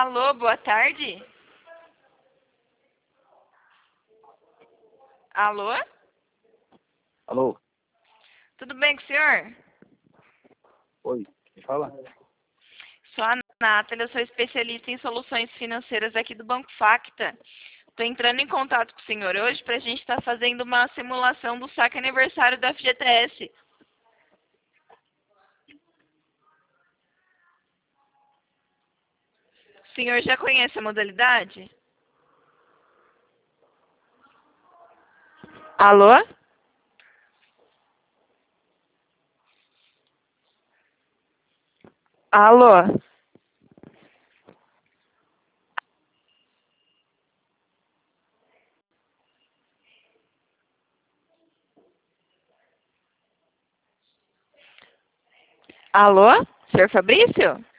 Alô, boa tarde. Alô? Alô? Tudo bem com o senhor? Oi, quem fala? Sou a Nathalie, eu sou especialista em soluções financeiras aqui do Banco Facta. Estou entrando em contato com o senhor hoje para a gente estar fazendo uma simulação do saque aniversário da FGTS. O senhor já conhece a modalidade? Alô? Alô? Alô? Senhor Fabrício?